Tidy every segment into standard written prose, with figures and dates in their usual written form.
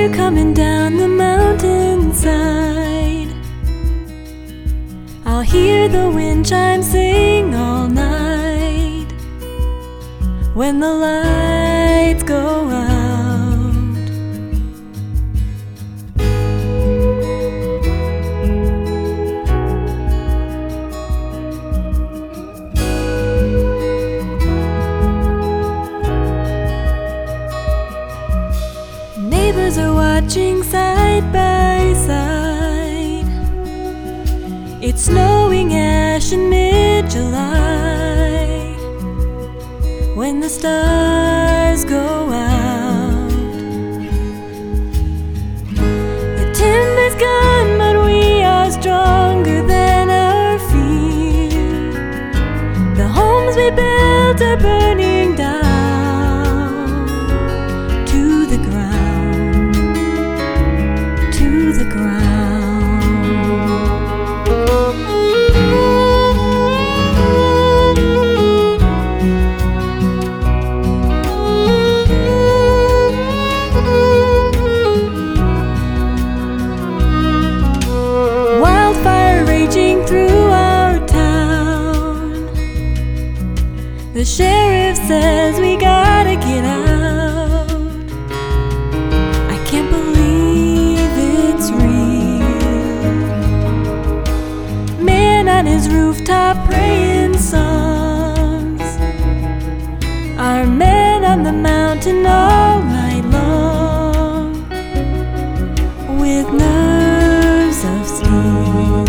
Thunder coming down the mountainside. I'll hear the wind chime sing all night when the lights go out. Neighbors are watching side by side. It's snowing ash in mid-July when the stars go out. The timber's gone, but we are stronger than our fear. The homes we built are burning down to the ground, to the ground. Wildfire raging through our town. The sheriff says we gotta get out. I can't believe it's real. Man on his rooftop praying songs. Our men on the mountain all night long with nerves of steel.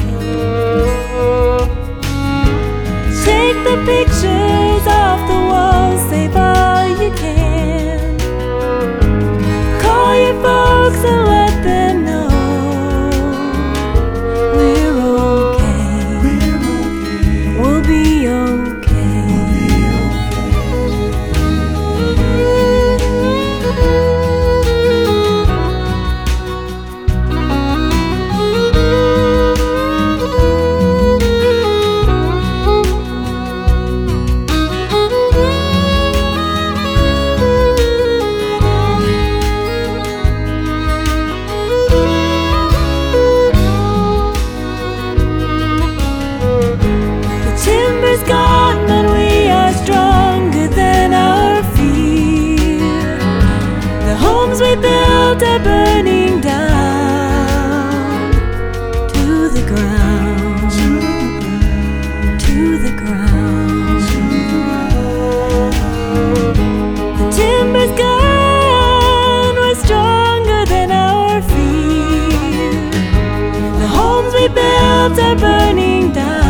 Take the pictures off the walls, save all you can. Call your folks and let them know we're okay. We'll be okay. Timber's gone, but we are stronger than our fear. The homes we built are burning down to the ground, to the ground. The timber's gone, we're stronger than our fear. The homes we built are burning down.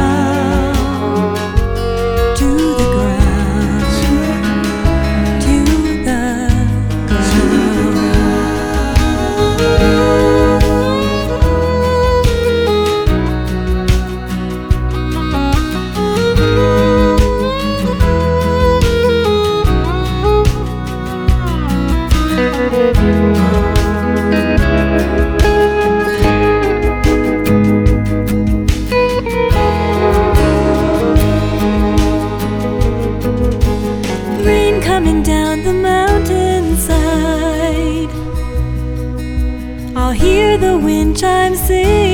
Rain coming down the mountainside. I'll hear the wind chime sing